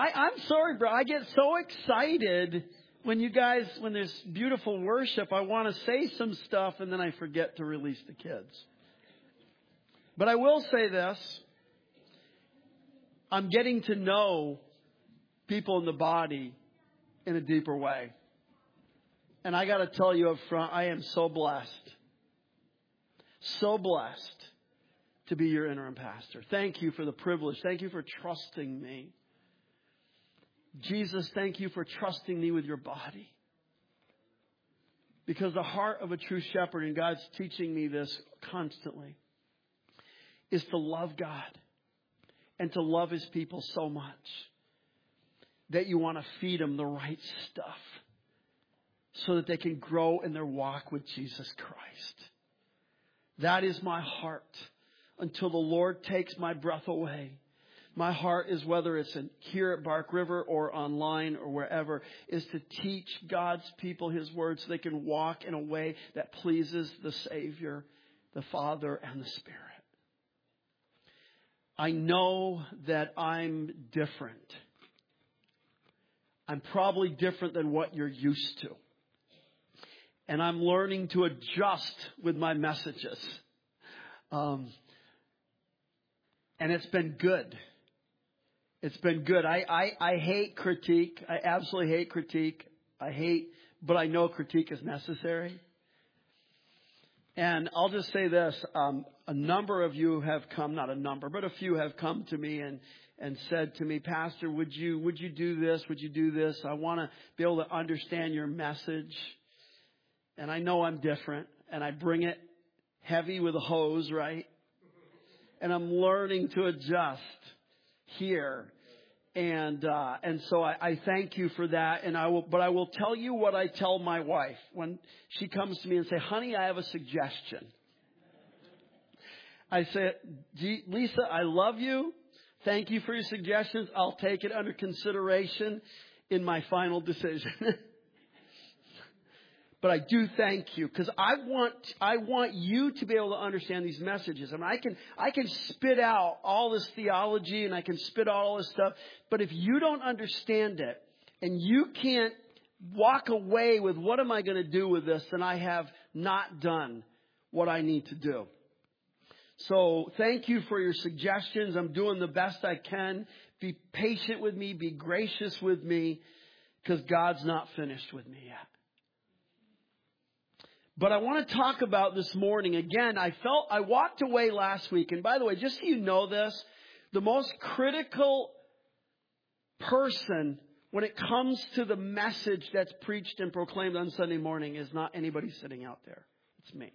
I'm sorry, bro. I get so excited when there's beautiful worship. I want to say some stuff and then I forget to release the kids. But I will say this. I'm getting to know people in the body in a deeper way. And I got to tell you up front, I am so blessed. So blessed to be your interim pastor. Thank you for the privilege. Thank you for trusting me. Jesus, thank you for trusting me with your body. Because the heart of a true shepherd, and God's teaching me this constantly, is to love God and to love His people so much that you want to feed them the right stuff so that they can grow in their walk with Jesus Christ. That is my heart until the Lord takes my breath away. My heart is, whether it's here at Bark River or online or wherever, is to teach God's people His word so they can walk in a way that pleases the Savior, the Father, and the Spirit. I know that I'm different. I'm probably different than what you're used to. And I'm learning to adjust with my messages. And it's been good. It's been good. I hate critique. I absolutely hate critique. But I know critique is necessary. And I'll just say this. A number of you have come, not a number, but a few have come to me and said to me, Pastor, would you do this? Would you do this? I want to be able to understand your message. And I know I'm different. And I bring it heavy with a hose, right? And I'm learning to adjust here. And so I thank you for that. But I will tell you what I tell my wife when she comes to me and say, honey, I have a suggestion. I say, Lisa, I love you. Thank you for your suggestions. I'll take it under consideration in my final decision. But I do thank you because I want you to be able to understand these messages. I mean, I can spit out all this theology and I can spit out all this stuff. But if you don't understand it and you can't walk away with what am I going to do with this, then I have not done what I need to do. So thank you for your suggestions. I'm doing the best I can. Be patient with me. Be gracious with me because God's not finished with me yet. But I want to talk about this morning. Again, I walked away last week. And by the way, just so you know this, the most critical person when it comes to the message that's preached and proclaimed on Sunday morning is not anybody sitting out there. It's me.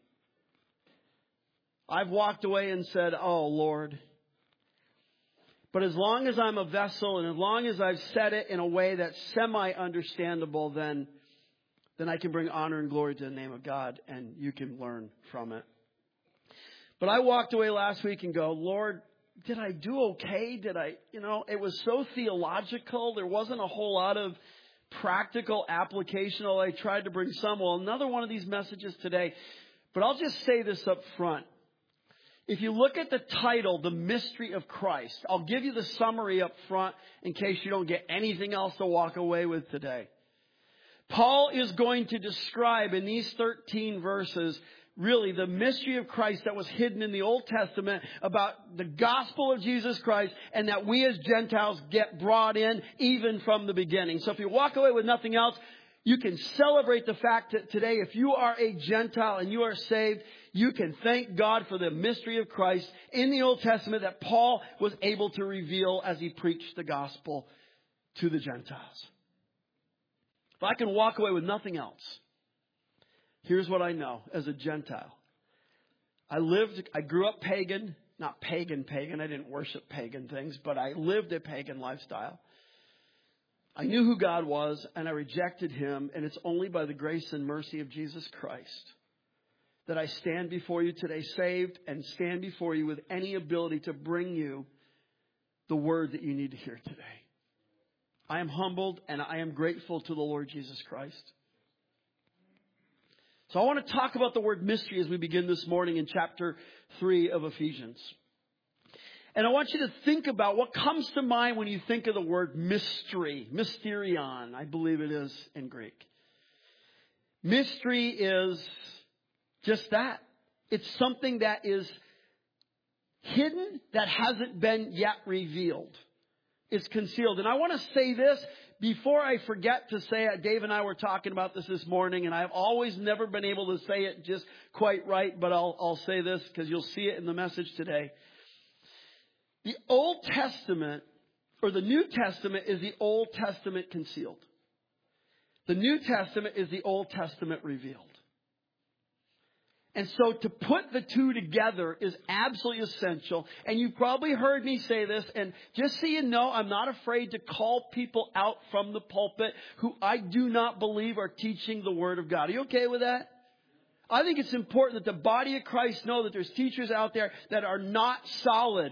I've walked away and said, oh, Lord. But as long as I'm a vessel and as long as I've said it in a way that's semi-understandable, then I can bring honor and glory to the name of God, and you can learn from it. But I walked away last week and go, Lord, did I do okay? It was so theological. There wasn't a whole lot of practical application, although I tried to bring some. Well, another one of these messages today. But I'll just say this up front. If you look at the title, The Mystery of Christ, I'll give you the summary up front in case you don't get anything else to walk away with today. Paul is going to describe in these 13 verses really the mystery of Christ that was hidden in the Old Testament about the gospel of Jesus Christ and that we as Gentiles get brought in even from the beginning. So if you walk away with nothing else, you can celebrate the fact that today if you are a Gentile and you are saved, you can thank God for the mystery of Christ in the Old Testament that Paul was able to reveal as he preached the gospel to the Gentiles. If I can walk away with nothing else, here's what I know as a Gentile. I grew up pagan, not pagan. I didn't worship pagan things, but I lived a pagan lifestyle. I knew who God was and I rejected Him, and it's only by the grace and mercy of Jesus Christ that I stand before you today saved and stand before you with any ability to bring you the word that you need to hear today. I am humbled and I am grateful to the Lord Jesus Christ. So I want to talk about the word mystery as we begin this morning in chapter 3 of Ephesians. And I want you to think about what comes to mind when you think of the word mystery. Mysterion, I believe it is in Greek. Mystery is just that. It's something that is hidden, that hasn't been yet revealed. It's concealed. And I want to say this before I forget to say it. Dave and I were talking about this morning, and I've always never been able to say it just quite right, but I'll say this because you'll see it in the message today. The Old Testament, or the New Testament, is the Old Testament concealed. The New Testament is the Old Testament revealed. And so to put the two together is absolutely essential. And you've probably heard me say this. And just so you know, I'm not afraid to call people out from the pulpit who I do not believe are teaching the Word of God. Are you okay with that? I think it's important that the body of Christ know that there's teachers out there that are not solid.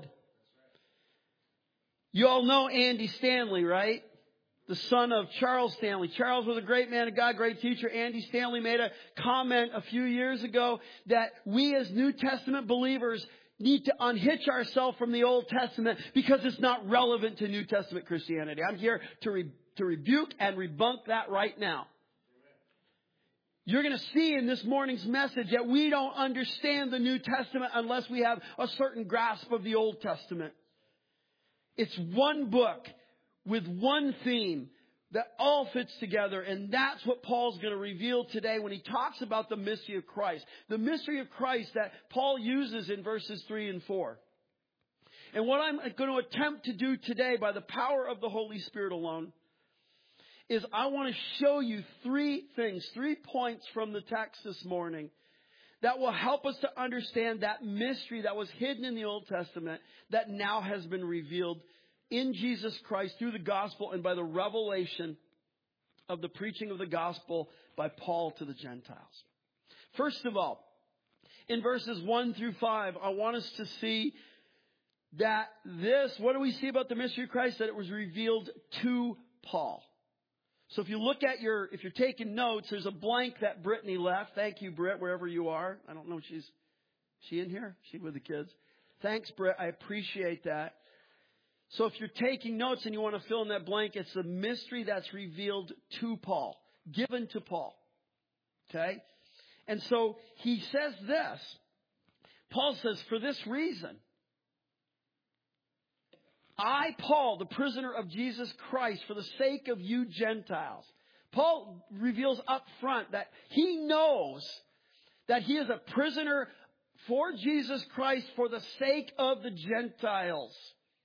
You all know Andy Stanley, right? The son of Charles Stanley. Charles was a great man of God, great teacher. Andy Stanley made a comment a few years ago that we as New Testament believers need to unhitch ourselves from the Old Testament because it's not relevant to New Testament Christianity. I'm here to rebuke and rebunk that right now. You're going to see in this morning's message that we don't understand the New Testament unless we have a certain grasp of the Old Testament. It's one book with one theme that all fits together. And that's what Paul's going to reveal today when he talks about the mystery of Christ. The mystery of Christ that Paul uses in verses 3 and 4. And what I'm going to attempt to do today by the power of the Holy Spirit alone is I want to show you 3 things, 3 points from the text this morning that will help us to understand that mystery that was hidden in the Old Testament that now has been revealed in Jesus Christ through the gospel and by the revelation of the preaching of the gospel by Paul to the Gentiles. First of all, in verses 1 through 5, I want us to see that what do we see about the mystery of Christ? That it was revealed to Paul. So if you look at if you're taking notes, there's a blank that Brittany left. Thank you, Britt, wherever you are. I don't know if she in here? She with the kids? Thanks, Britt. I appreciate that. So if you're taking notes and you want to fill in that blank, it's the mystery that's revealed to Paul, given to Paul. Okay? And so he says this. Paul says, for this reason, I, Paul, the prisoner of Jesus Christ, for the sake of you Gentiles. Paul reveals up front that he knows that he is a prisoner for Jesus Christ for the sake of the Gentiles.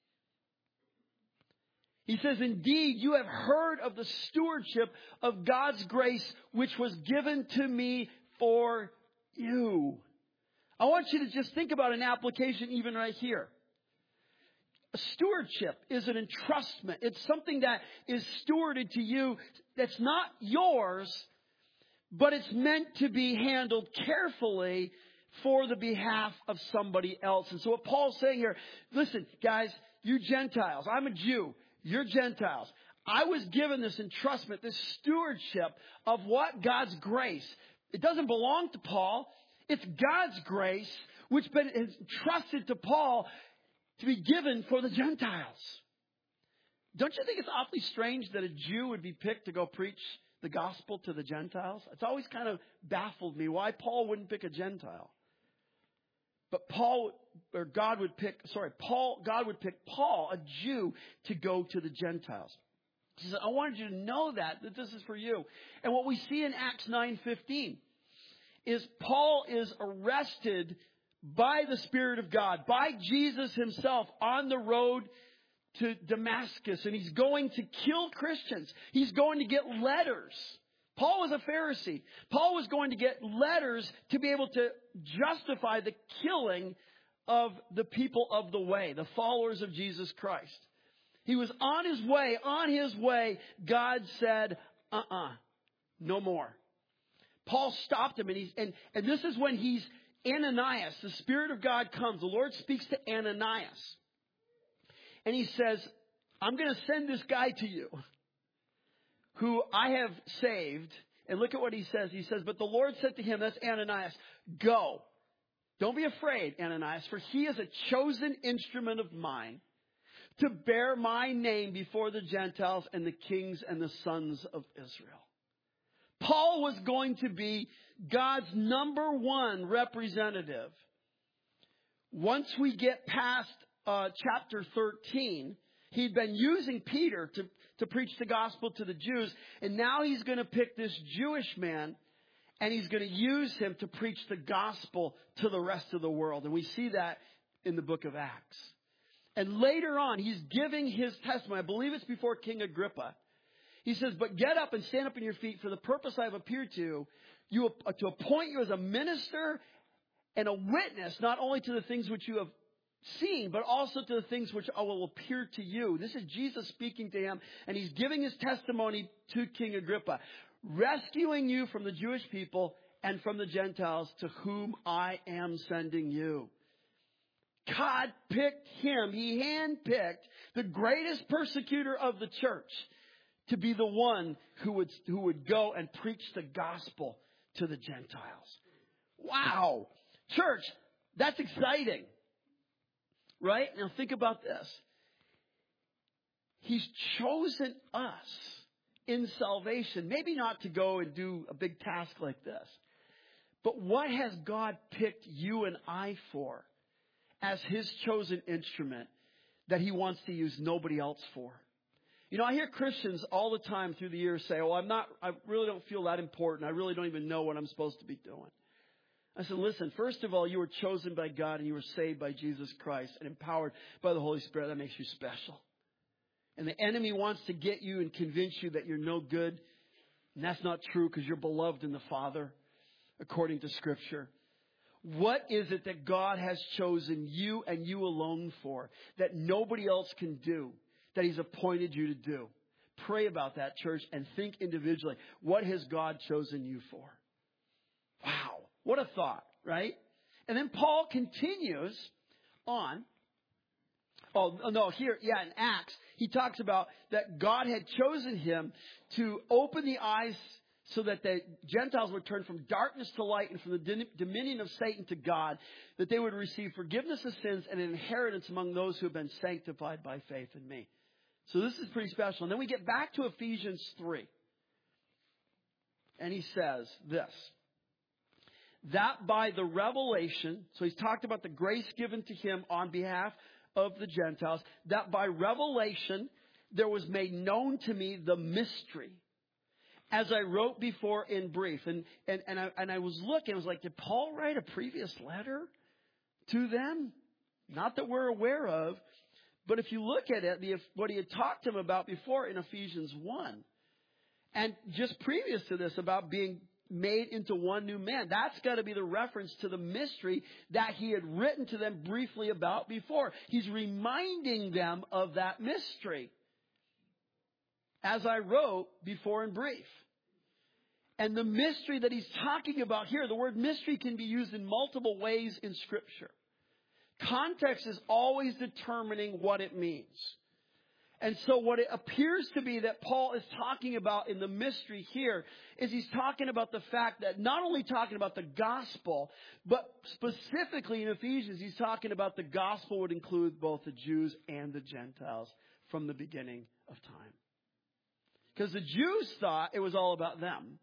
He says, indeed, you have heard of the stewardship of God's grace, which was given to me for you. I want you to just think about an application even right here. A stewardship is an entrustment. It's something that is stewarded to you that's not yours, but it's meant to be handled carefully for the behalf of somebody else. And so what Paul's saying here, listen, guys, you Gentiles, I'm a Jew. You're Gentiles. I was given this entrustment, this stewardship of what? God's grace. It doesn't belong to Paul. It's God's grace, which has been entrusted to Paul to be given for the Gentiles. Don't you think it's awfully strange that a Jew would be picked to go preach the gospel to the Gentiles? It's always kind of baffled me why Paul wouldn't pick a Gentile. But God would pick Paul, a Jew, to go to the Gentiles. He said, I wanted you to know that this is for you. And what we see in Acts 9:15 is Paul is arrested by the Spirit of God, by Jesus himself on the road to Damascus. And he's going to kill Christians. He's going to get letters. Paul was a Pharisee. Paul was going to get letters to be able to justify the killing of the people of the way, the followers of Jesus Christ. He was on his way. God said, no more. Paul stopped him, and this is when he's Ananias. The Spirit of God comes. The Lord speaks to Ananias. And he says, I'm going to send this guy to you who I have saved. And look at what he says. He says, but the Lord said to him, that's Ananias, go. Don't be afraid, Ananias, for he is a chosen instrument of mine to bear my name before the Gentiles and the kings and the sons of Israel. Paul was going to be God's number one representative. Once we get past chapter 13, he'd been using Peter to preach the gospel to the Jews, and now he's going to pick this Jewish man, and he's going to use him to preach the gospel to the rest of the world. And we see that in the book of Acts. And later on, he's giving his testimony. I believe it's before King Agrippa. He says, but get up and stand up on your feet for the purpose I have appeared to you, to appoint you as a minister and a witness, not only to the things which you have seen, but also to the things which will appear to you. This is Jesus speaking to him, and he's giving his testimony to King Agrippa, rescuing you from the Jewish people and from the Gentiles to whom I am sending you. God picked him. He handpicked the greatest persecutor of the church to be the one who would go and preach the gospel to the Gentiles. Wow. Church, that's exciting. Right? Now think about this. He's chosen us in salvation. Maybe not to go and do a big task like this. But what has God picked you and I for as his chosen instrument that he wants to use nobody else for? You know, I hear Christians all the time through the years say, oh, I really don't feel that important. I really don't even know what I'm supposed to be doing. I said, listen, first of all, you were chosen by God and you were saved by Jesus Christ and empowered by the Holy Spirit. That makes you special. And the enemy wants to get you and convince you that you're no good. And that's not true because you're beloved in the Father, according to Scripture. What is it that God has chosen you and you alone for that nobody else can do, that he's appointed you to do? Pray about that, church, and think individually. What has God chosen you for? Wow. What a thought, right? And then Paul continues on. Oh, no, here, in Acts, he talks about that God had chosen him to open the eyes so that the Gentiles would turn from darkness to light and from the dominion of Satan to God, that they would receive forgiveness of sins and an inheritance among those who have been sanctified by faith in me. So this is pretty special. And then we get back to Ephesians 3. And he says this. That by the revelation, so he's talked about the grace given to him on behalf of the Gentiles, that by revelation there was made known to me the mystery, as I wrote before in brief. And I was looking, I was like, did Paul write a previous letter to them? Not that we're aware of, but if you look at it, what he had talked to them about before in Ephesians 1, and just previous to this about being made into one new man. That's got to be the reference to the mystery that he had written to them briefly about before. He's reminding them of that mystery, as I wrote before in brief. And the mystery that he's talking about here, the word mystery can be used in multiple ways in Scripture. Context is always determining what it means. And so what it appears to be that Paul is talking about in the mystery here is he's talking about the fact that not only talking about the gospel, but specifically in Ephesians, he's talking about the gospel would include both the Jews and the Gentiles from the beginning of time. Because the Jews thought it was all about them.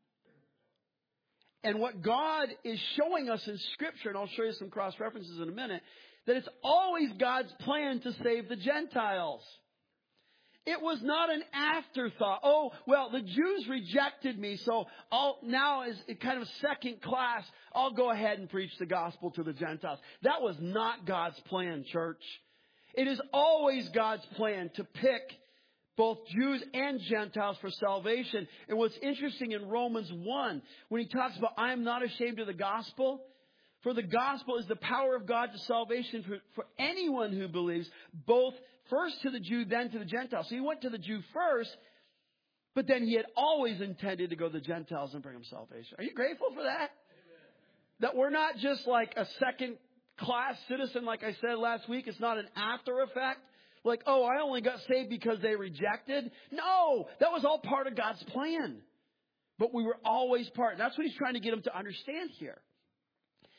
And what God is showing us in Scripture, and I'll show you some cross-references in a minute, that it's always God's plan to save the Gentiles. It was not an afterthought. Oh, well, the Jews rejected me, so now as kind of second class, I'll go ahead and preach the gospel to the Gentiles. That was not God's plan, church. It is always God's plan to pick both Jews and Gentiles for salvation. And what's interesting in Romans 1, when he talks about, I am not ashamed of the gospel, for the gospel is the power of God to salvation for anyone who believes, both first to the Jew, then to the Gentile. So he went to the Jew first, but then he had always intended to go to the Gentiles and bring them salvation. Are you grateful for that? Amen. That we're not just like a second-class citizen, like I said last week. It's not an after effect. Like, oh, I only got saved because they rejected. No, that was all part of God's plan. But we were always part. That's what he's trying to get them to understand here.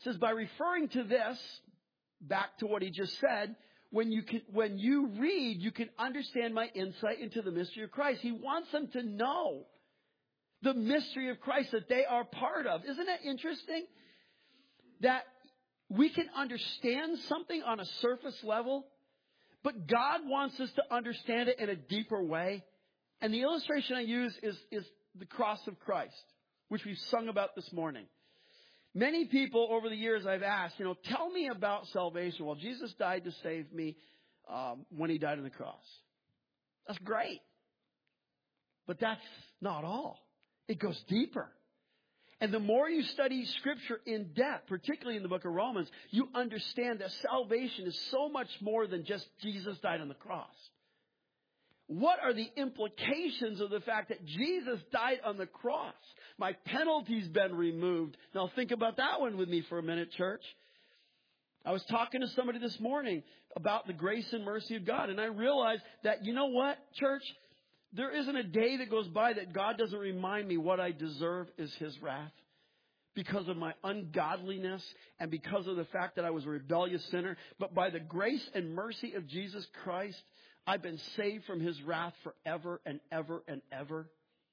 It says, by referring to this, back to what he just said, when you read, you can understand my insight into the mystery of Christ. He wants them to know the mystery of Christ that they are part of. Isn't it interesting that we can understand something on a surface level, but God wants us to understand it in a deeper way? And the illustration I use is the cross of Christ, which we've sung about this morning. Many people over the years I've asked, tell me about salvation. Well, Jesus died to save me when he died on the cross. That's great. But that's not all. It goes deeper. And the more you study Scripture in depth, particularly in the book of Romans, you understand that salvation is so much more than just Jesus died on the cross. What are the implications of the fact that Jesus died on the cross? My penalty's been removed. Now think about that one with me for a minute, church. I was talking to somebody this morning about the grace and mercy of God, and I realized that, you know what, church? There isn't a day that goes by that God doesn't remind me what I deserve is His wrath. Because of my ungodliness and because of the fact that I was a rebellious sinner. But by the grace and mercy of Jesus Christ, I've been saved from His wrath forever and ever and ever.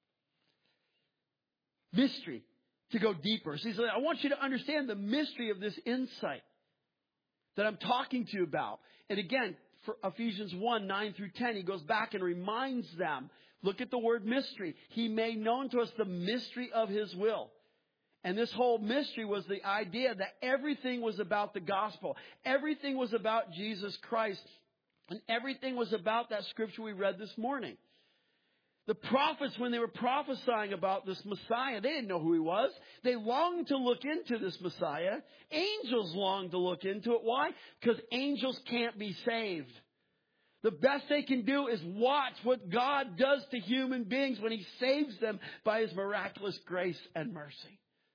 Mystery, to go deeper. So he said, I want you to understand the mystery of this insight that I'm talking to you about. And again, for Ephesians 1, 9 through 10, he goes back and reminds them, look at the word mystery. He made known to us the mystery of His will. And this whole mystery was the idea that everything was about the gospel. Everything was about Jesus Christ. And everything was about that scripture we read this morning. The prophets, when they were prophesying about this Messiah, they didn't know who He was. They longed to look into this Messiah. Angels longed to look into it. Why? Because angels can't be saved. The best they can do is watch what God does to human beings when He saves them by His miraculous grace and mercy.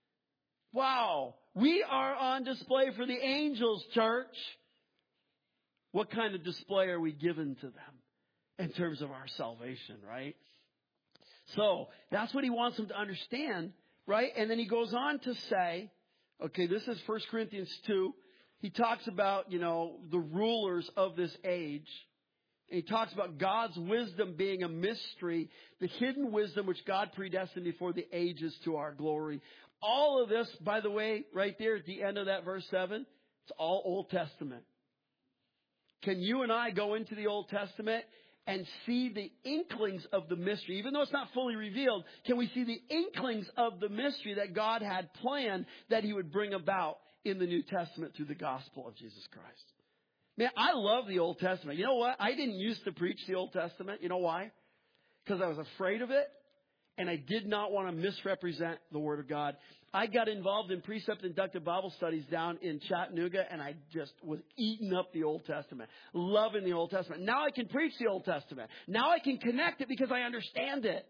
Wow, we are on display for the angels, church. What kind of display are we given to them in terms of our salvation, right? So that's what he wants them to understand, right? And then he goes on to say, okay, this is 1 Corinthians 2. He talks about, the rulers of this age. And he talks about God's wisdom being a mystery, the hidden wisdom which God predestined before the ages to our glory. All of this, by the way, right there at the end of that verse 7, it's all Old Testament. Can you and I go into the Old Testament and see the inklings of the mystery? Even though it's not fully revealed, can we see the inklings of the mystery that God had planned that He would bring about in the New Testament through the gospel of Jesus Christ? Man, I love the Old Testament. You know what? I didn't used to preach the Old Testament. You know why? Because I was afraid of it, and I did not want to misrepresent the Word of God. I got involved in precept inductive Bible studies down in Chattanooga, and I just was eating up the Old Testament, loving the Old Testament. Now I can preach the Old Testament. Now I can connect it because I understand it.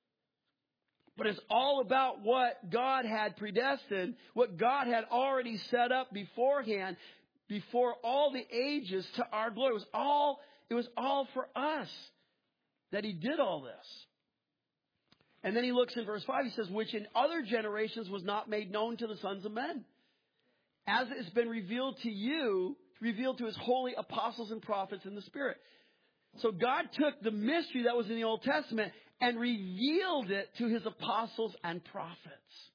But it's all about what God had predestined, what God had already set up beforehand, before all the ages to our glory. It was all for us that He did all this. And then he looks in verse 5, he says, which in other generations was not made known to the sons of men, as it has been revealed to you, revealed to His holy apostles and prophets in the Spirit. So God took the mystery that was in the Old Testament and revealed it to His apostles and prophets.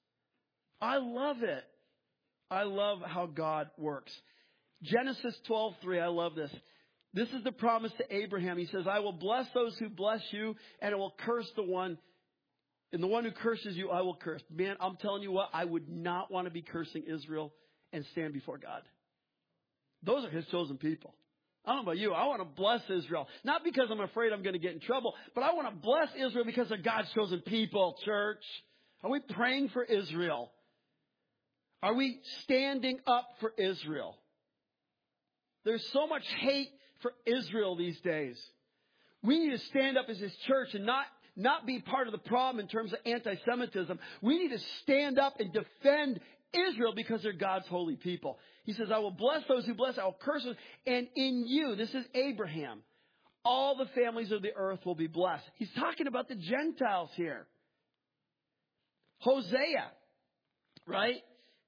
I love it. I love how God works. Genesis 12:3, I love this. This is the promise to Abraham. He says, I will bless those who bless you, and I will curse the one. And the one who curses you, I will curse. Man, I'm telling you what, I would not want to be cursing Israel and stand before God. Those are His chosen people. I don't know about you. I want to bless Israel. Not because I'm afraid I'm going to get in trouble, but I want to bless Israel because they're God's chosen people, church. Are we praying for Israel? Are we standing up for Israel? There's so much hate for Israel these days. We need to stand up as His church and not be part of the problem in terms of anti-Semitism. We need to stand up and defend Israel because they're God's holy people. He says, I will bless those who bless, I will curse those. And in you, this is Abraham, all the families of the earth will be blessed. He's talking about the Gentiles here. Hosea, right?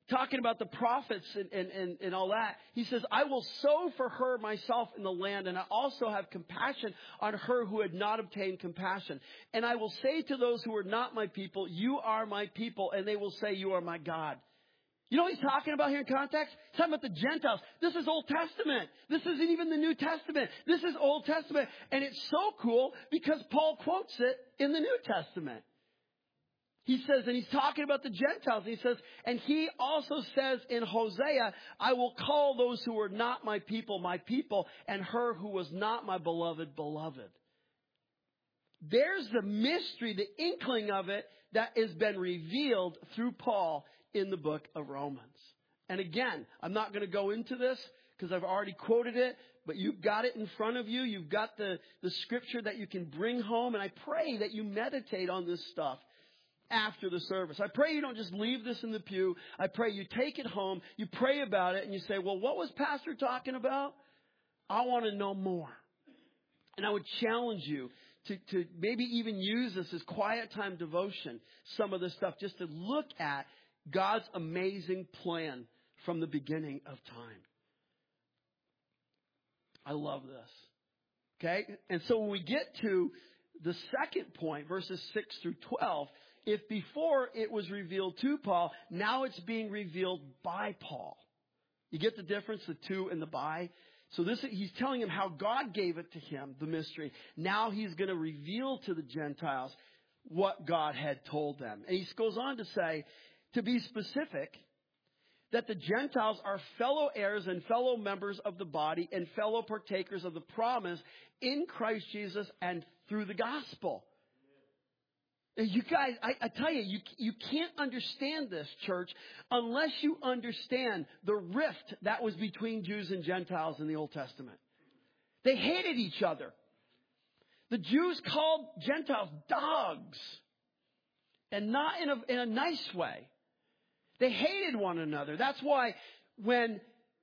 talking about the prophets and all that. He says, I will sow for her myself in the land, and I also have compassion on her who had not obtained compassion. And I will say to those who are not my people, you are my people, and they will say, you are my God. You know what he's talking about here in context? He's talking about the Gentiles. This is Old Testament. This isn't even the New Testament. This is Old Testament. And it's so cool because Paul quotes it in the New Testament. He says, and he's talking about the Gentiles. He says, and he also says in Hosea, I will call those who are not my people, and her who was not my beloved, beloved. There's the mystery, the inkling of it that has been revealed through Paul in the book of Romans. And again, I'm not going to go into this because I've already quoted it, but you've got it in front of you. You've got the scripture that you can bring home. And I pray that you meditate on this stuff after the service. I pray you don't just leave this in the pew. I pray you take it home, you pray about it, and you say, well, what was Pastor talking about? I want to know more. And I would challenge you to maybe even use this as quiet time devotion, some of this stuff, just to look at God's amazing plan from the beginning of time. I love this. Okay? And so when we get to the second point, verses 6 through 12, if before it was revealed to Paul, now it's being revealed by Paul. You get the difference, the to and the by? So he's telling him how God gave it to him, the mystery. Now he's going to reveal to the Gentiles what God had told them. And he goes on to say, to be specific, that the Gentiles are fellow heirs and fellow members of the body and fellow partakers of the promise in Christ Jesus and through the gospel. You guys, I tell you can't understand this, church, unless you understand the rift that was between Jews and Gentiles in the Old Testament. They hated each other. The Jews called Gentiles dogs, and not in a nice way. They hated one another. That's why when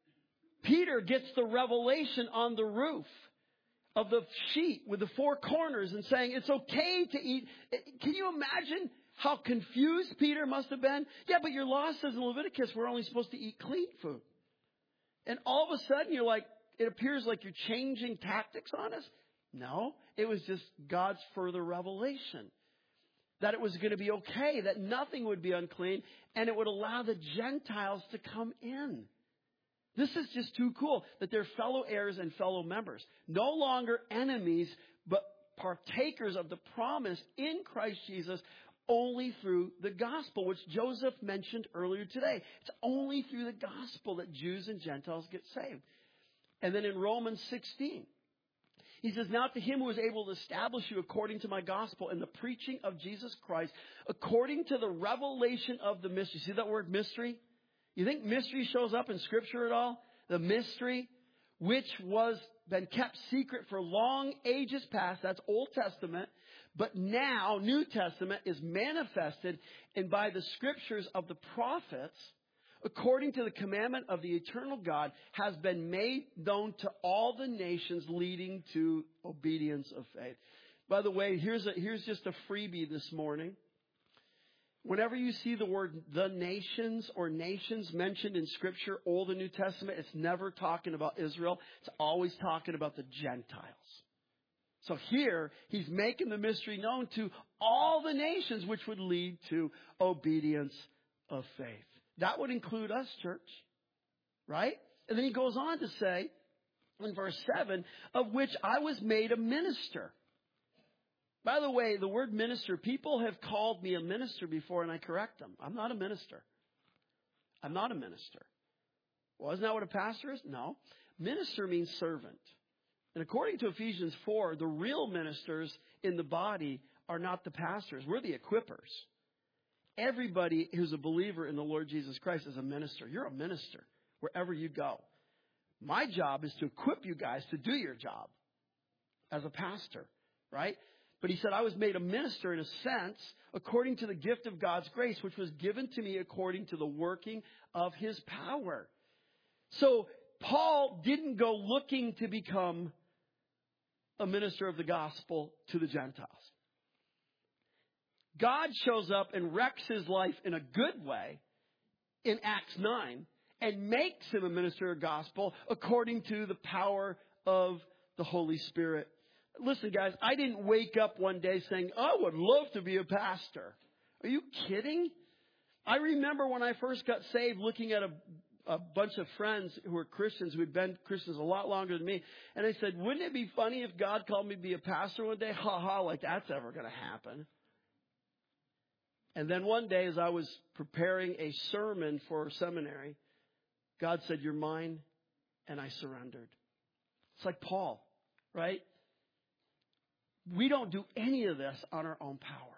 Peter gets the revelation on the roof of the sheet with the four corners and saying it's okay to eat. Can you imagine how confused Peter must have been? Yeah, but your law says in Leviticus we're only supposed to eat clean food. And all of a sudden you're like, it appears like you're changing tactics on us. No, it was just God's further revelation. That it was going to be okay, that nothing would be unclean, and it would allow the Gentiles to come in. This is just too cool that they're fellow heirs and fellow members. No longer enemies, but partakers of the promise in Christ Jesus only through the gospel, which Joseph mentioned earlier today. It's only through the gospel that Jews and Gentiles get saved. And then in Romans 16, he says, now to him who is able to establish you according to my gospel and the preaching of Jesus Christ, according to the revelation of the mystery. See that word mystery? You think mystery shows up in Scripture at all? The mystery, which was been kept secret for long ages past. That's Old Testament. But now, New Testament is manifested, and by the Scriptures of the prophets, according to the commandment of the eternal God, has been made known to all the nations, leading to obedience of faith. By the way, here's just a freebie this morning. Whenever you see the word the nations or nations mentioned in Scripture, Old and New Testament, it's never talking about Israel. It's always talking about the Gentiles. So here, he's making the mystery known to all the nations, which would lead to obedience of faith. That would include us, church. Right? And then he goes on to say, in verse 7, of which I was made a minister. By the way, the word minister, people have called me a minister before, and I correct them. I'm not a minister. I'm not a minister. Well, isn't that what a pastor is? No. Minister means servant. And according to Ephesians 4, the real ministers in the body are not the pastors. We're the equippers. Everybody who's a believer in the Lord Jesus Christ is a minister. You're a minister wherever you go. My job is to equip you guys to do your job as a pastor, right? But he said, I was made a minister in a sense, according to the gift of God's grace, which was given to me according to the working of his power. So Paul didn't go looking to become a minister of the gospel to the Gentiles. God shows up and wrecks his life in a good way in Acts 9 and makes him a minister of gospel according to the power of the Holy Spirit. Listen, guys, I didn't wake up one day saying, I would love to be a pastor. Are you kidding? I remember when I first got saved looking at a bunch of friends who were Christians, who had been Christians a lot longer than me. And I said, wouldn't it be funny if God called me to be a pastor one day? Ha ha, like that's ever going to happen. And then one day as I was preparing a sermon for seminary, God said, you're mine, and I surrendered. It's like Paul, right? We don't do any of this on our own power,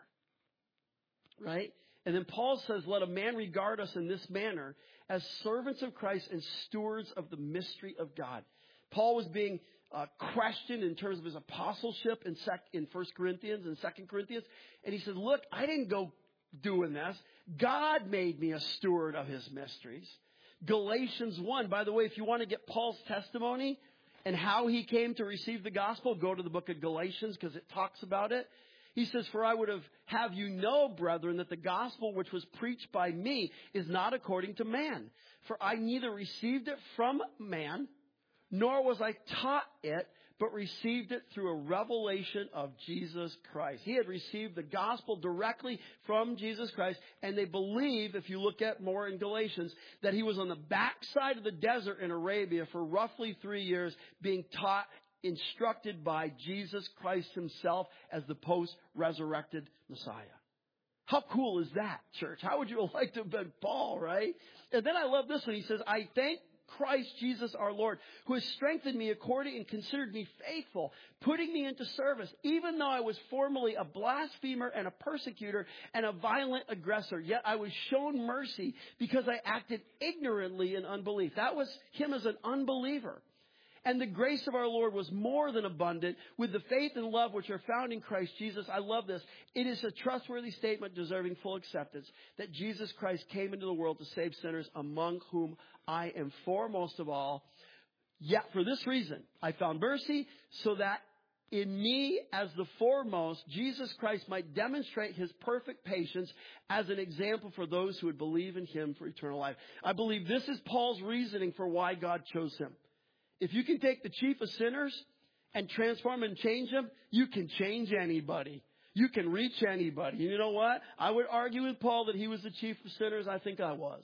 right? And then Paul says, let a man regard us in this manner as servants of Christ and stewards of the mystery of God. Paul was being questioned in terms of his apostleship in 1 Corinthians and 2 Corinthians. And he said, look, I didn't go doing this. God made me a steward of his mysteries. Galatians 1, by the way, if you want to get Paul's testimony and how he came to receive the gospel, go to the book of Galatians because it talks about it. He says, for I would have you know, brethren, that the gospel which was preached by me is not according to man. For I neither received it from man, nor was I taught it, but received it through a revelation of Jesus Christ. He had received the gospel directly from Jesus Christ, and they believe, if you look at more in Galatians, that he was on the backside of the desert in Arabia for roughly 3 years being taught, instructed by Jesus Christ himself as the post-resurrected Messiah. How cool is that, church? How would you like to have been Paul, right? And then I love this one. He says, I thank Christ Jesus our Lord, who has strengthened me according and considered me faithful, putting me into service, even though I was formerly a blasphemer and a persecutor and a violent aggressor. Yet I was shown mercy because I acted ignorantly in unbelief. That was him as an unbeliever. And the grace of our Lord was more than abundant with the faith and love which are found in Christ Jesus. I love this. It is a trustworthy statement deserving full acceptance that Jesus Christ came into the world to save sinners, among whom I am foremost of all. Yet for this reason, I found mercy so that in me as the foremost, Jesus Christ might demonstrate his perfect patience as an example for those who would believe in him for eternal life. I believe this is Paul's reasoning for why God chose him. If you can take the chief of sinners and transform and change them, you can change anybody. You can reach anybody. You know what? I would argue with Paul that he was the chief of sinners. I think I was.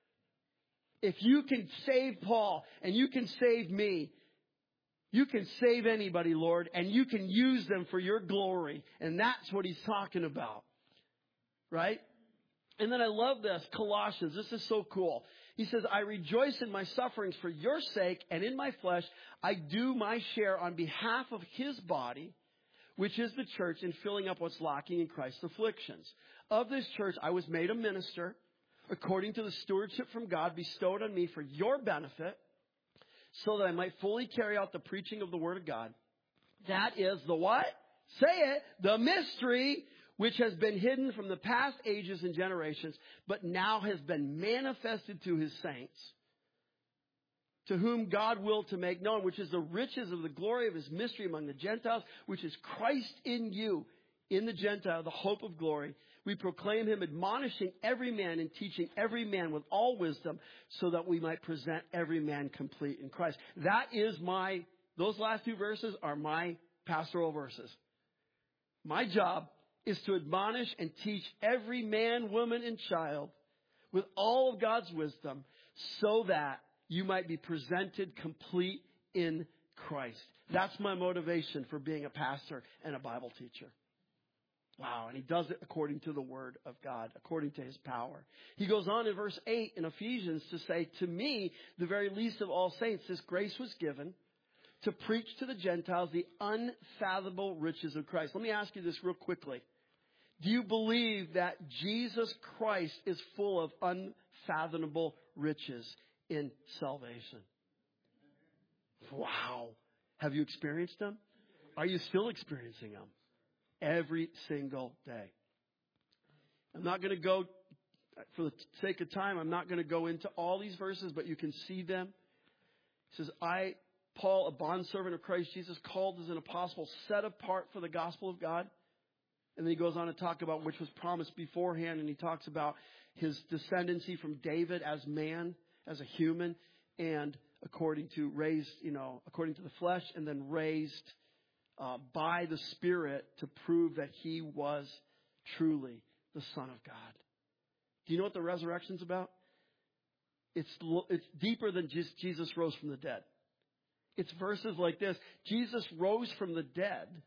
If you can save Paul and you can save me, you can save anybody, Lord, and you can use them for your glory. And that's what he's talking about. Right? And then I love this, Colossians. This is so cool. He says, I rejoice in my sufferings for your sake, and in my flesh I do my share on behalf of his body, which is the church, in filling up what's lacking in Christ's afflictions. Of this church I was made a minister, according to the stewardship from God bestowed on me for your benefit, so that I might fully carry out the preaching of the word of God. That is the what? Say it. The mystery which has been hidden from the past ages and generations, but now has been manifested to his saints, to whom God willed to make known, which is the riches of the glory of his mystery among the Gentiles, which is Christ in you, in the Gentile, the hope of glory. We proclaim him, admonishing every man and teaching every man with all wisdom, so that we might present every man complete in Christ. Those last two verses are my pastoral verses. My job is to admonish and teach every man, woman, and child with all of God's wisdom, so that you might be presented complete in Christ. That's my motivation for being a pastor and a Bible teacher. Wow, and he does it according to the word of God, according to his power. He goes on in verse 8 in Ephesians to say, to me, the very least of all saints, this grace was given to preach to the Gentiles the unfathomable riches of Christ. Let me ask you this real quickly. Do you believe that Jesus Christ is full of unfathomable riches in salvation? Wow. Have you experienced them? Are you still experiencing them? Every single day. I'm not going to go, for the sake of time, I'm not going to go into all these verses, but you can see them. It says, I, Paul, a bondservant of Christ Jesus, called as an apostle, set apart for the gospel of God. And then he goes on to talk about which was promised beforehand. And he talks about his descendancy from David as man, as a human, and according to the flesh, and then raised by the Spirit to prove that he was truly the Son of God. Do you know what the resurrection's about? It's deeper than just Jesus rose from the dead. It's verses like this. Jesus rose from the dead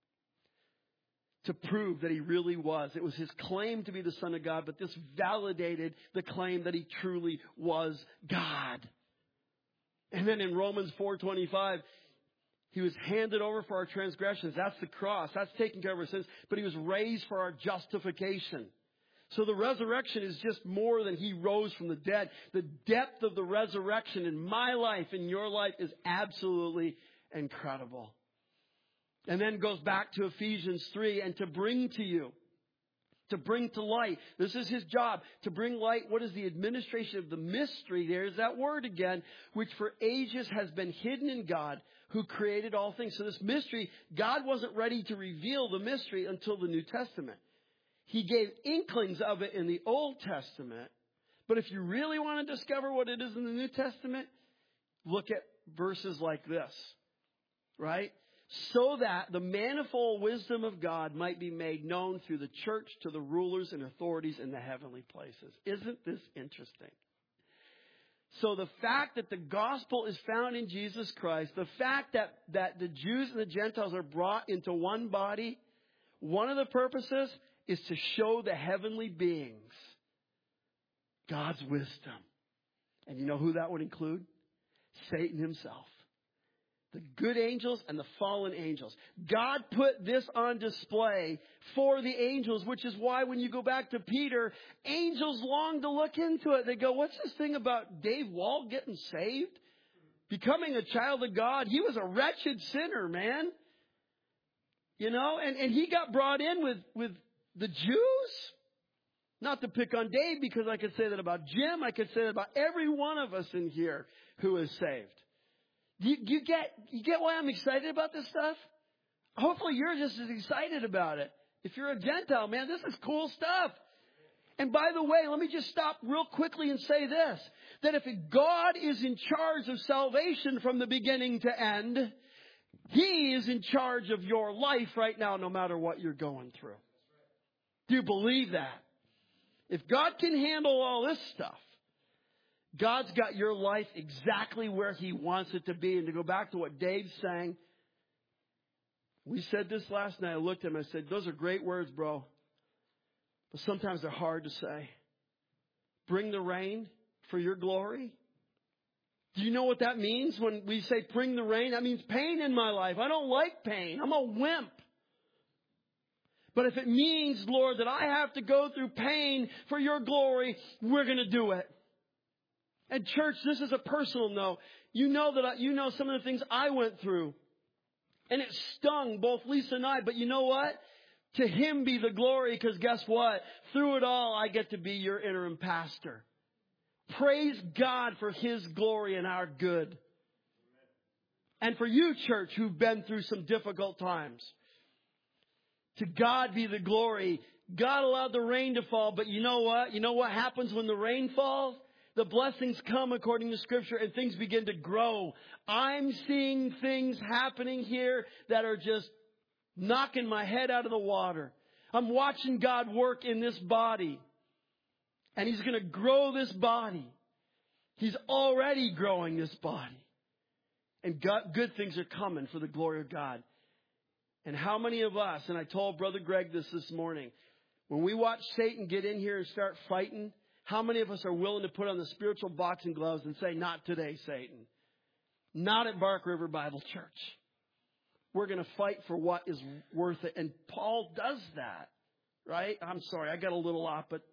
to prove that he really was. It was his claim to be the Son of God, but this validated the claim that he truly was God. And then in Romans 4:25, he was handed over for our transgressions. That's the cross. That's taking care of our sins. But he was raised for our justification. So the resurrection is just more than he rose from the dead. The depth of the resurrection in my life, in your life, is absolutely incredible. And then goes back to Ephesians 3, and to bring to you, to bring to light. This is his job, to bring light. What is the administration of the mystery? There's that word again, which for ages has been hidden in God, who created all things. So this mystery, God wasn't ready to reveal the mystery until the New Testament. He gave inklings of it in the Old Testament. But if you really want to discover what it is in the New Testament, look at verses like this, right? So that the manifold wisdom of God might be made known through the church to the rulers and authorities in the heavenly places. Isn't this interesting? So the fact that the gospel is found in Jesus Christ, the fact that the Jews and the Gentiles are brought into one body, one of the purposes is to show the heavenly beings God's wisdom. And you know who that would include? Satan himself. The good angels and the fallen angels. God put this on display for the angels, which is why when you go back to Peter, angels long to look into it. They go, what's this thing about Dave Wall getting saved? Becoming a child of God? He was a wretched sinner, man. You know, and he got brought in with the Jews. Not to pick on Dave, because I could say that about Jim. I could say that about every one of us in here who is saved. You get why I'm excited about this stuff? Hopefully you're just as excited about it. If you're a Gentile, man, this is cool stuff. And by the way, let me just stop real quickly and say this. That if God is in charge of salvation from the beginning to end, He is in charge of your life right now, no matter what you're going through. Do you believe that? If God can handle all this stuff, God's got your life exactly where He wants it to be. And to go back to what Dave's saying, we said this last night. I looked at him and I said, those are great words, bro. But sometimes they're hard to say. Bring the rain for your glory. Do you know what that means when we say bring the rain? That means pain in my life. I don't like pain. I'm a wimp. But if it means, Lord, that I have to go through pain for your glory, we're going to do it. And church, this is a personal note. You know some of the things I went through. And it stung both Lisa and I. But you know what? To Him be the glory, because guess what? Through it all, I get to be your interim pastor. Praise God for His glory and our good. And for you, church, who've been through some difficult times. To God be the glory. God allowed the rain to fall. But you know what? You know what happens when the rain falls? The blessings come according to Scripture and things begin to grow. I'm seeing things happening here that are just knocking my head out of the water. I'm watching God work in this body. And He's going to grow this body. He's already growing this body. And good things are coming for the glory of God. And how many of us, and I told Brother Greg this morning, when we watch Satan get in here and start fighting, how many of us are willing to put on the spiritual boxing gloves and say, not today, Satan. Not at Bark River Bible Church. We're going to fight for what is worth it. And Paul does that, right? I'm sorry, I got a little off, but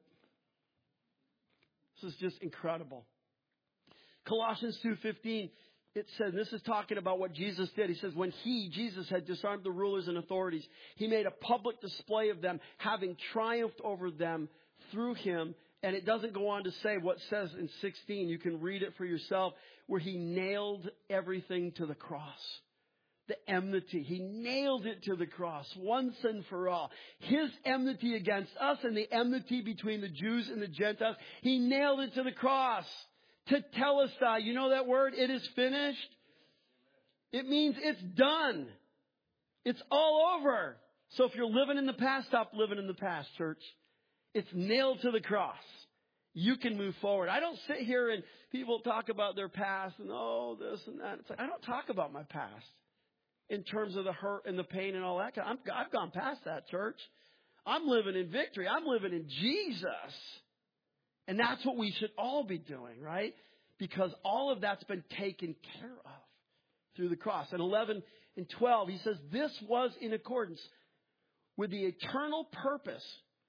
this is just incredible. Colossians 2:15, it says, this is talking about what Jesus did. He says, when Jesus had disarmed the rulers and authorities, He made a public display of them, having triumphed over them through Him. And it doesn't go on to say what it says in 16. You can read it for yourself, where He nailed everything to the cross. The enmity. He nailed it to the cross once and for all. His enmity against us and the enmity between the Jews and the Gentiles. He nailed it to the cross. Tetelestai. You know that word? It is finished. It means it's done. It's all over. So if you're living in the past, stop living in the past, church. It's nailed to the cross. You can move forward. I don't sit here and people talk about their past and this and that. It's like, I don't talk about my past in terms of the hurt and the pain and all that. I've gone past that, church. I'm living in victory. I'm living in Jesus. And that's what we should all be doing, right? Because all of that's been taken care of through the cross. And 11 and 12, he says, this was in accordance with the eternal purpose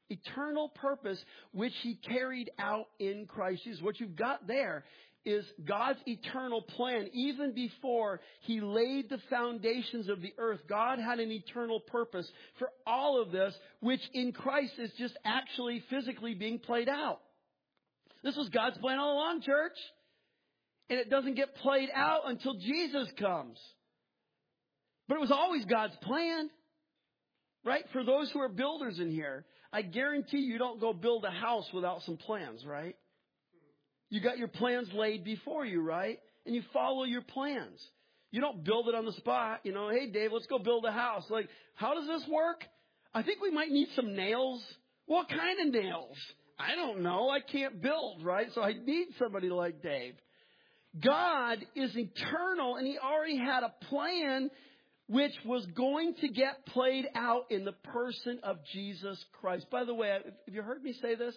which he carried out in Christ Jesus. What you've got there is God's eternal plan. Even before he laid the foundations of the earth, God had an eternal purpose for all of this, which in Christ is just actually physically being played out. This was God's plan all along, church. And it doesn't get played out until Jesus comes. But it was always God's plan. Right? For those who are builders in here, I guarantee you don't go build a house without some plans, right? You got your plans laid before you, right? And you follow your plans. You don't build it on the spot. Hey, Dave, let's go build a house. Like, how does this work? I think we might need some nails. What kind of nails? I don't know. I can't build, right? So I need somebody like Dave. God is eternal, and he already had a plan which was going to get played out in the person of Jesus Christ. By the way, have you heard me say this?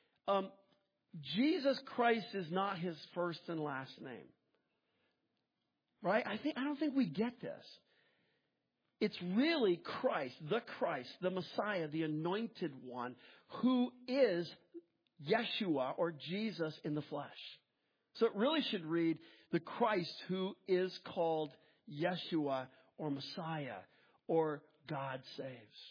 Jesus Christ is not his first and last name. Right? I don't think we get this. It's really Christ, the Messiah, the anointed one, who is Yeshua or Jesus in the flesh. So it really should read the Christ who is called Yeshua or Messiah, or God saves.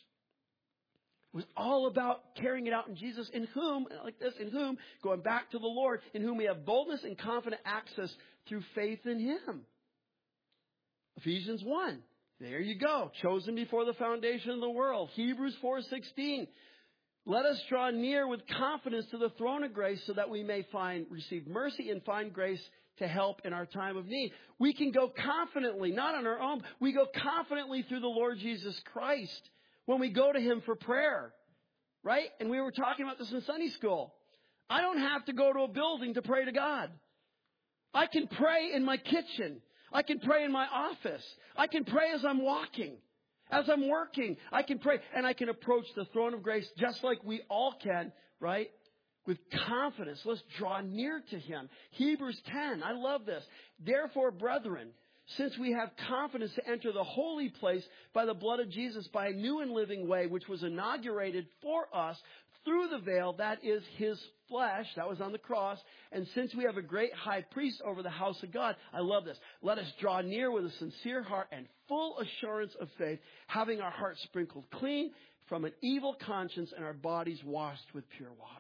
It was all about carrying it out in Jesus, in whom, going back to the Lord, in whom we have boldness and confident access through faith in him. Ephesians 1. There you go. Chosen before the foundation of the world. Hebrews 4:16. Let us draw near with confidence to the throne of grace so that we may receive mercy and find grace to help in our time of need. We can go confidently, not on our own. We go confidently through the Lord Jesus Christ when we go to him for prayer, right? And we were talking about this in Sunday school. I don't have to go to a building to pray to God. I can pray in my kitchen. I can pray in my office. I can pray as I'm walking. As I'm working, I can pray and I can approach the throne of grace just like we all can, right? With confidence. Let's draw near to him. Hebrews 10. I love this. Therefore, brethren, since we have confidence to enter the holy place by the blood of Jesus, by a new and living way, which was inaugurated for us through the veil, that is his flesh, that was on the cross. And since we have a great high priest over the house of God, I love this. Let us draw near with a sincere heart and full assurance of faith, having our hearts sprinkled clean from an evil conscience and our bodies washed with pure water.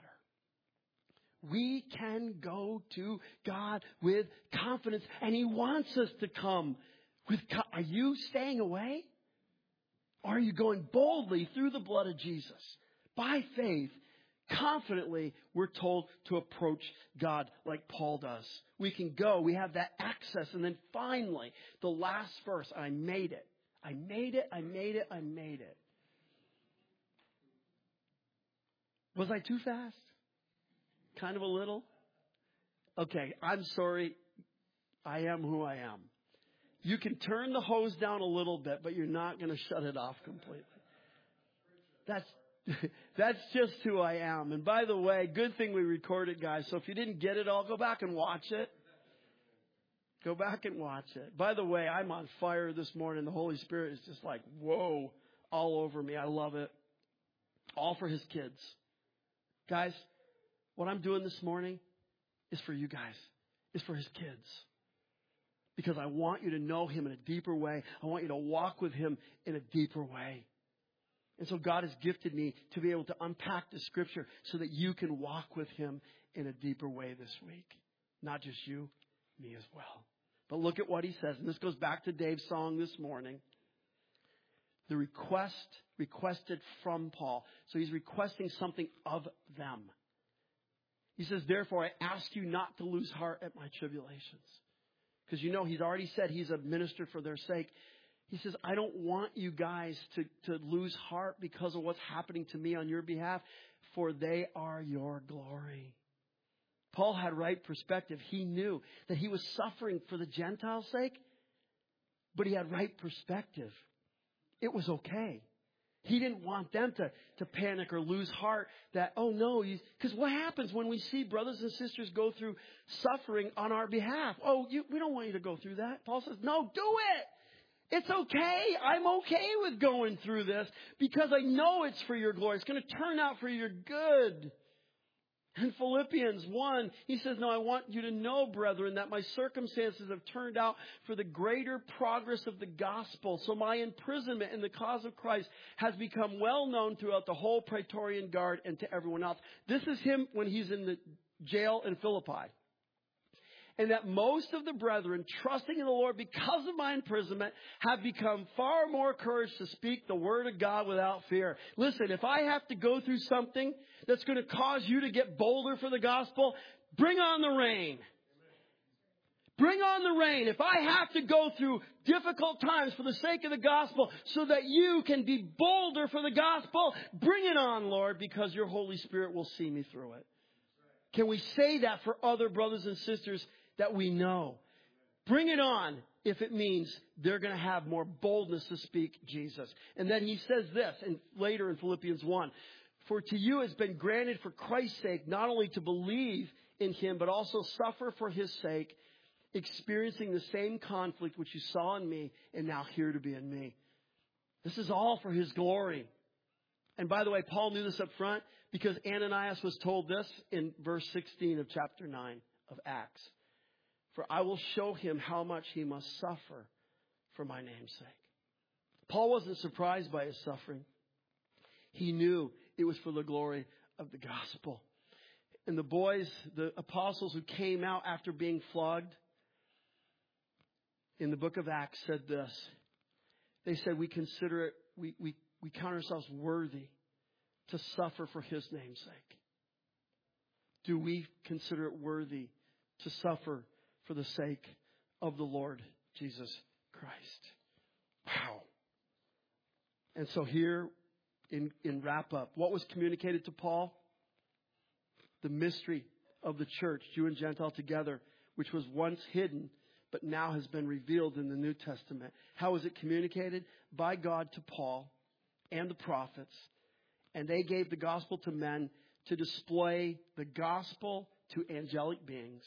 We can go to God with confidence, and he wants us to come with Are you staying away? Or are you going boldly through the blood of Jesus? By faith, confidently, we're told to approach God like Paul does. We can go. We have that access. And then finally, the last verse, I made it. I made it. I made it. I made it. Was I too fast? Kind of a little? Okay, I'm sorry. I am who I am. You can turn the hose down a little bit, but you're not going to shut it off completely. That's just who I am. And by the way, good thing we recorded, guys. So if you didn't get it all, go back and watch it. Go back and watch it. By the way, I'm on fire this morning. The Holy Spirit is just like, whoa, all over me. I love it. All for his kids. Guys, what I'm doing this morning is for you guys. It's for his kids. Because I want you to know him in a deeper way. I want you to walk with him in a deeper way. And so God has gifted me to be able to unpack the scripture so that you can walk with him in a deeper way this week. Not just you, me as well. But look at what he says. And this goes back to Dave's song this morning. The requested from Paul. So he's requesting something of them. He says, therefore, I ask you not to lose heart at my tribulations. Because he's already said he's a minister for their sake. He says, I don't want you guys to lose heart because of what's happening to me on your behalf, for they are your glory. Paul had right perspective. He knew that he was suffering for the Gentiles' sake, but he had right perspective. It was okay. He didn't want them to panic or lose heart that, oh no, because what happens when we see brothers and sisters go through suffering on our behalf? We don't want you to go through that. Paul says, no, do it. It's okay. I'm okay with going through this because I know it's for your glory. It's going to turn out for your good. In Philippians 1, he says, no, I want you to know, brethren, that my circumstances have turned out for the greater progress of the gospel. So my imprisonment in the cause of Christ has become well known throughout the whole Praetorian Guard and to everyone else. This is him when he's in the jail in Philippi. And that most of the brethren, trusting in the Lord because of my imprisonment, have become far more courage to speak the word of God without fear. Listen, if I have to go through something that's going to cause you to get bolder for the gospel, bring on the rain. Bring on the rain. If I have to go through difficult times for the sake of the gospel so that you can be bolder for the gospel, bring it on, Lord, because your Holy Spirit will see me through it. Can we say that for other brothers and sisters that we know? Bring it on if it means they're going to have more boldness to speak Jesus. And then he says this later in Philippians 1. For to you has been granted for Christ's sake not only to believe in him, but also suffer for his sake, experiencing the same conflict which you saw in me and now hear to be in me. This is all for his glory. And by the way, Paul knew this up front because Ananias was told this in verse 16 of chapter 9 of Acts. For I will show him how much he must suffer for my name's sake. Paul wasn't surprised by his suffering. He knew it was for the glory of the gospel. And the boys, the apostles who came out after being flogged in the book of Acts said this. They said, we consider it, we count ourselves worthy to suffer for his name's sake. Do we consider it worthy to suffer for the sake of the Lord Jesus Christ? Wow. And so here in wrap up, what was communicated to Paul? The mystery of the church, Jew and Gentile together, which was once hidden, but now has been revealed in the New Testament. How was it communicated? By God to Paul and the prophets. And they gave the gospel to men to display the gospel to angelic beings.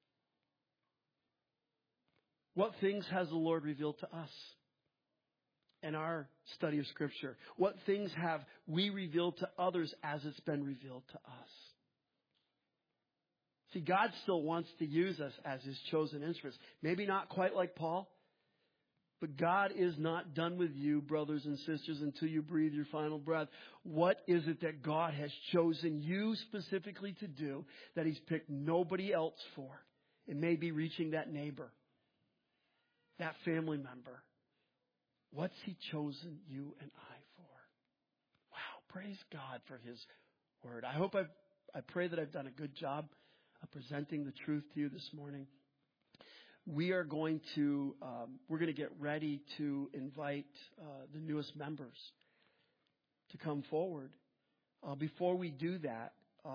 What things has the Lord revealed to us in our study of Scripture? What things have we revealed to others as it's been revealed to us? See, God still wants to use us as his chosen instruments. Maybe not quite like Paul, but God is not done with you, brothers and sisters, until you breathe your final breath. What is it that God has chosen you specifically to do that he's picked nobody else for? It may be reaching that neighbor, that family member. What's he chosen you and I for? Wow, praise God for his word. I pray that I've done a good job of presenting the truth to you this morning. We are going to get ready to invite the newest members to come forward. Before we do that,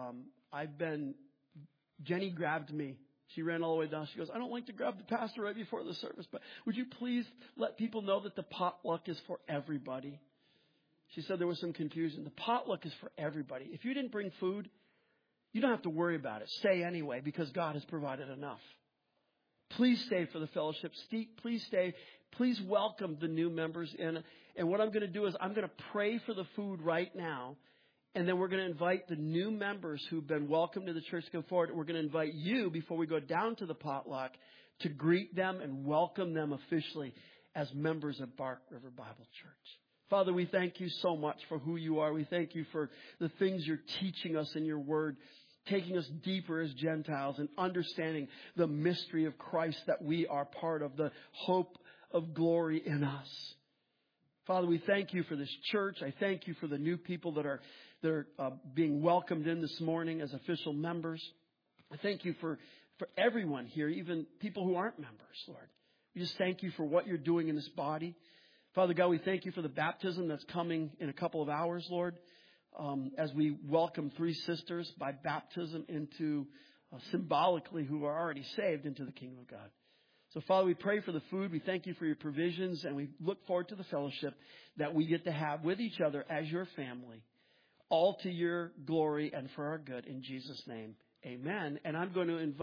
Jenny grabbed me. She ran all the way down. She goes, I don't like to grab the pastor right before the service, but would you please let people know that the potluck is for everybody? She said there was some confusion. The potluck is for everybody. If you didn't bring food, you don't have to worry about it. Stay anyway, because God has provided enough. Please stay for the fellowship. Please stay. Please welcome the new members in. And what I'm going to do is I'm going to pray for the food right now. And then we're going to invite the new members who've been welcomed to the church to come forward. We're going to invite you, before we go down to the potluck, to greet them and welcome them officially as members of Bark River Bible Church. Father, we thank you so much for who you are. We thank you for the things you're teaching us in your word. taking us deeper as Gentiles and understanding the mystery of Christ that we are part of, the hope of glory in us. Father, we thank you for this church. I thank you for the new people that are being welcomed in this morning as official members. I thank you for everyone here, even people who aren't members, Lord. We just thank you for what you're doing in this body. Father God, we thank you for the baptism that's coming in a couple of hours, Lord, as we welcome 3 sisters by baptism into, symbolically, who are already saved into the kingdom of God. So, Father, we pray for the food. We thank you for your provisions, and we look forward to the fellowship that we get to have with each other as your family, all to your glory and for our good. In Jesus' name, amen. And I'm going to invite